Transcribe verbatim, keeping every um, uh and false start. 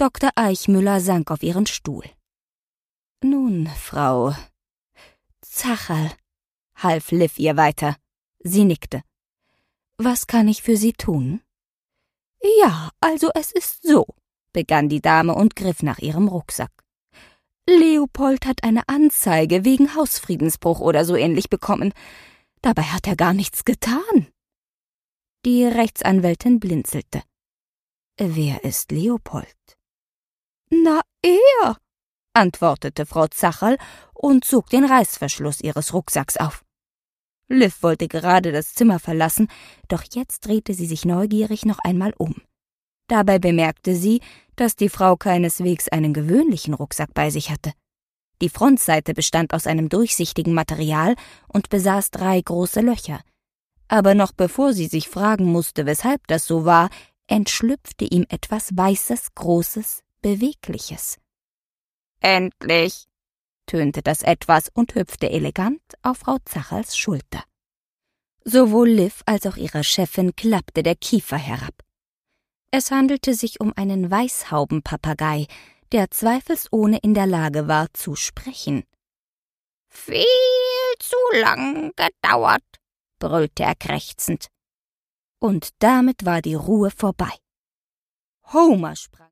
Doktor Eichmüller sank auf ihren Stuhl. »Nun, Frau Zacherl«, half Liv ihr weiter. Sie nickte. »Was kann ich für Sie tun?« »Ja, also es ist so«, begann die Dame und griff nach ihrem Rucksack. »Leopold hat eine Anzeige wegen Hausfriedensbruch oder so ähnlich bekommen. Dabei hat er gar nichts getan.« Die Rechtsanwältin blinzelte. »Wer ist Leopold?« »Na, er«, antwortete Frau Zacherl und zog den Reißverschluss ihres Rucksacks auf. Liv wollte gerade das Zimmer verlassen, doch jetzt drehte sie sich neugierig noch einmal um. Dabei bemerkte sie, dass die Frau keineswegs einen gewöhnlichen Rucksack bei sich hatte. Die Frontseite bestand aus einem durchsichtigen Material und besaß drei große Löcher. Aber noch bevor sie sich fragen musste, weshalb das so war, entschlüpfte ihm etwas Weißes, Großes, Bewegliches. »Endlich«, tönte das Etwas und hüpfte elegant auf Frau Zacherls Schulter. Sowohl Liv als auch ihrer Chefin klappte der Kiefer herab. Es handelte sich um einen Weißhaubenpapagei, der zweifelsohne in der Lage war, zu sprechen. »Viel zu lang gedauert«, brüllte er krächzend. Und damit war die Ruhe vorbei. Homer sprang